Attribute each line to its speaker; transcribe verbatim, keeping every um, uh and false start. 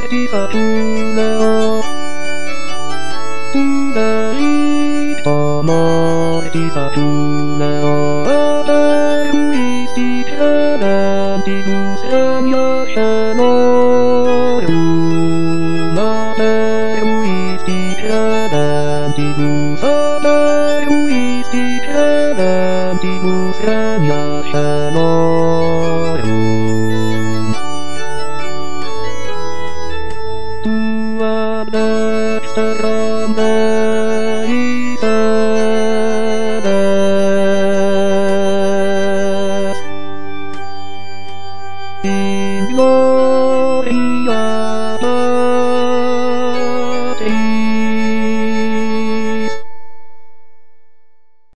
Speaker 1: di satu leo dari tomo di satu leo ada Luis di dalam di museumnya Shanorium ada Luis di dalam di museum ada Luis di dalam di museumnya Shanorium. Dexter Mercedes in gloria Dei